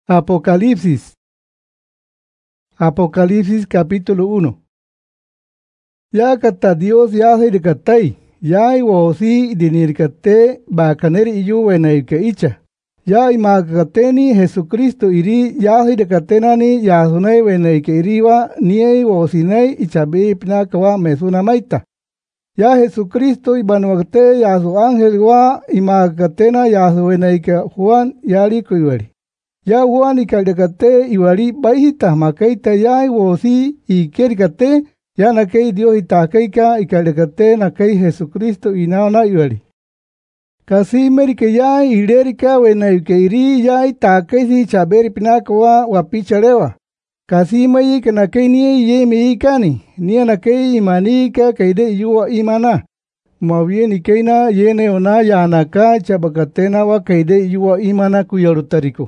Apocalipsis capítulo 1. Ya kata Dios ya se dekatai, ya iwosi dinirkate bakaneri iyu wenaike icha. Ya imakateni Jesucristo iri ya se dekatenani ya sunai wenaike iriwa nie wosinei ichabi pinakawa mesuna maita. Ya Jesucristo ibanuakte ya su ángel wa imakatena ya su wenaike Juan yari kuiwari. Ya Juan ikaldekate iwari baihita makaita ya wosi ikerikate ya nakei Dios itakaika ikaldekate nakei Jesucristo inaona iwari. Kasi merike ya ilerika wenaike iri ya itakaisi chaberi pinakawa wapicharewa. Kasi mayi kanakei nie ye meikani nie nakei imanika kaide yuwa imana. Mawien ikeina yene ona ya naka chabakatena wa kaide yuwa imana kuyarutariko.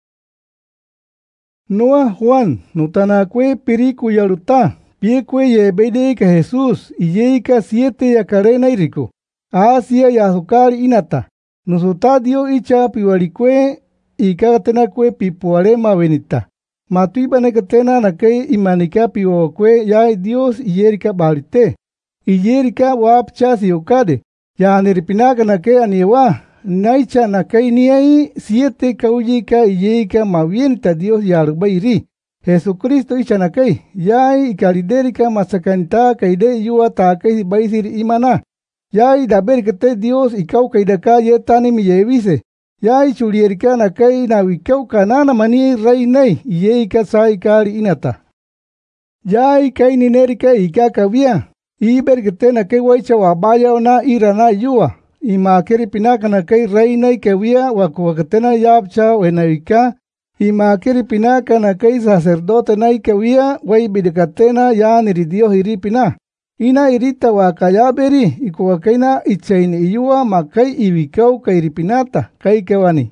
Noa Juan nutanakwe piriku yaruta piekwe ye bedeika Jesús iyeika 7 yakarena iriko Asia yazukari inata nusutadio icha piwarikwe ikatenakwe pipuarema benita matuibanekatena nakei imanika piwokwe ya Dios iyerika balite iyerika wapcha siokade ya niripinaka nake aniewa Naicha nakai niai 7 kaujika iyeka mawienta Dios yarubairi. Jesucristo icha nakai yai ikaliderika masakanta kaide yuwa takai baisir imana. Yai daberikate Dios ikau kaidaka yetani miyevise. Yai chulierika nakai na wikau kanana mani reinai iyeka sai kari inata. Yai kai ninerika ikakawia. Iberikate nakai waicha wabaya ona irana yuwa. Imakeri pinaka nakai reina kewia wakuakatena yapcha wenawika. Imakeri pinaka nakai sacerdote na kewia waibidekatena ya niridio hiripina. Ina irita wakayaberi ikuakaina ichaini iyua makai iwikau kairipinata kai kewani.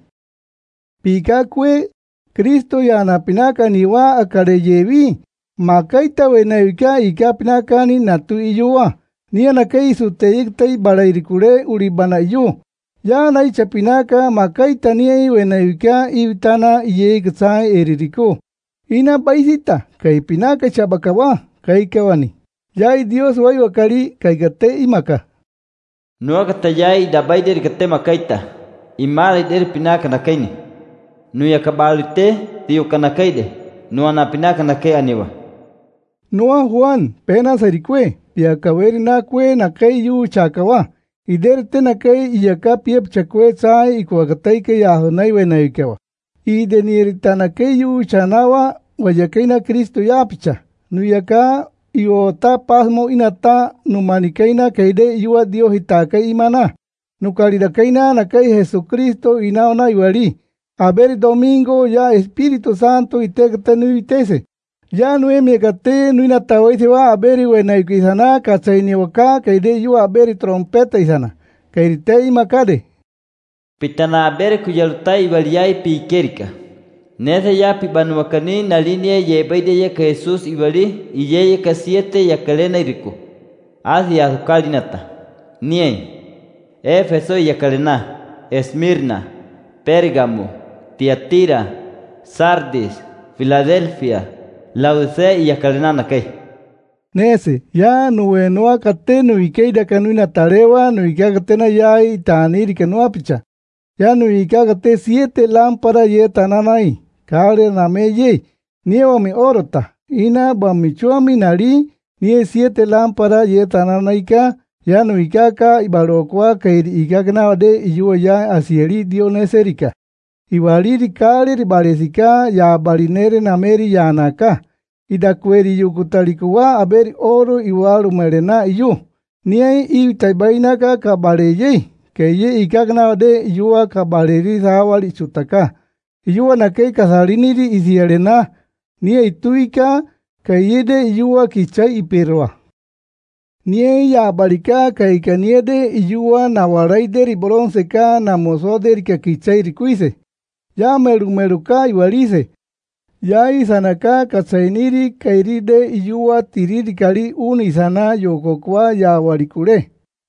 Pikakwe Kristo yana pinaka niwa akareyevi. Makaita wenawika ika pinaka ni natu iyua. Nia nakei suteyiktai balairikure uribana yu. Ya naicha pinaka makaita niai wenawika ibitana iyeiksai eririko. Ina baisita kai pinaka chabakawa kai kewani. Yai Dios wai wakari kai gate imaka. Nuakata yai dabaider gate makaita. Imala der pinaka nakaini. Nuya kabalite tiyo kanakaide. Nuana pinaka nakai aniwa. Noa Juan pena sarikwe. Piakaweri nakwe nakai yu chakawa. Iderte nakai iyaka piep chakwe sai ikuakataike yahonai wenaikewa. Idenirita nakai yu chanawa wayakaina Kristo yapicha. Nuyaka iota pasmo inata numanikaina kaide yuwa Dio hitaka imana. Nukalidakaina nakai Jesucristo inaona iwari. Aber domingo ya Espíritu Santo itekate nuitese. Ya nuemi kate nuina tawaisi wa aberi wenaiku isana kachaini waka kaide yu aberi trompeta isana kairite imakade. Pitana aberi kuyalutai ibaliyai pikerika. Nese ya pibanuakani na linia yebaide ya ka Jesus ibali iyeye ka 7 ya kalena iriku. Asi ya sukalinata. Nie. Efeso ya kalena. Esmirna. Pérgamo. Tiatira. Sardis. Filadelfia. Laudicea y yakalena nakai. Nese, ya nuenua kate nuikeida kanuina tarewa nuikakatena ya itaniri kanua picha. Ya nuikakate 7 lámpara ye tananai. Kare name ye, niewa mi orota. Ina bamichua minari, nie 7 lámpara ye tananaika. Ya nuikaka ibarokwa kairi ikakana de iyua ya asieri dioneserika. Ibariri kare ribaresika ya barinere nameri ya naka. Idakweri yukutalikuwa aberi oro iwalu merena iyu. Niai itaibainaka kabareye. Keye ikakna de iyua kabareri sawali chutaka. Iyua nakei kasariniri isiarena. Niai tuika keye de iyua kichai iperwa. Niai ya barika kaikaniede iyua nawaraideri bronzeka namosoderi kakichai rikuise. Ya meruka iwalise. Ya isanaka katsainiri kairide iyua tiriri kari unisana yokokwa ya warikure.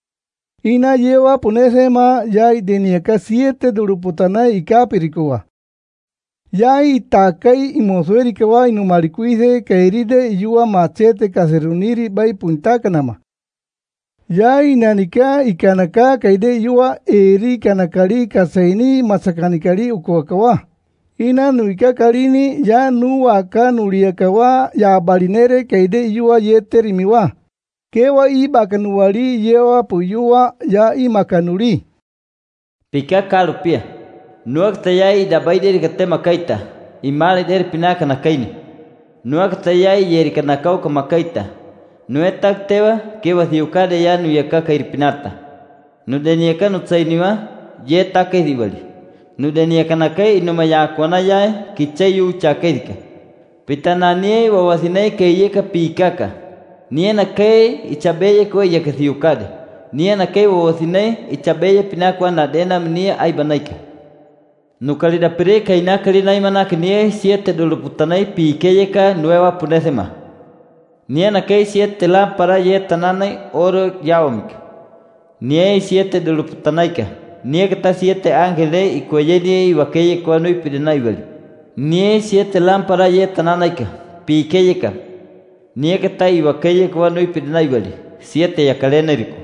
Ina yewa punesema ya ideniaka 7 duruputana ikapirikuwa. Ya itakai imosuerikawa inumalikuise kairide iyua machete kaseruniri bai puntakanama. Ya inanika ikanaka kaide iyua eri kanakari kasaini masakanikari ukuakawa. Ina nuika kalini ya nuwaka nuliakawa ya balinere kaide iyua yeterimiwa. Kewa ibakanuwali yewa puyua ya imakanuli. Pika kalupia. Nuak tayai dabaide katema kaita. Imali der pinaka nakaini. Nuak tayai yeri kanakau kamakaita. Nuetak tewa kewa thiukade ya nuyaka kairipinata. Nudeniaka nutsainiwa ye take diwali. Nudeniaka nakai inumayakwana yae kichayu chakaidika. Pitananie wawasinai kayeka pikaka. Nie nakai ichabeye kwa yaka thiukade. Nie nakai wawasinai ichabeye pinakwa nadena mnia aibanaika. Nukalida pere kaina kalina imanak nie 7 duluputanai pikeyeka nueva punesema. Nie nakai 7 lámpara ye tananai oro yawamik. Nie 7 duluputanaika. Nie kata 7 ángele y cueyenie y wakeye kwano y pidenaibali. Nie 7 lámpara ye tananaika. Pikeyeka. Nie kata y wakeye kwano y pidenaibali. 7 yakalena rico.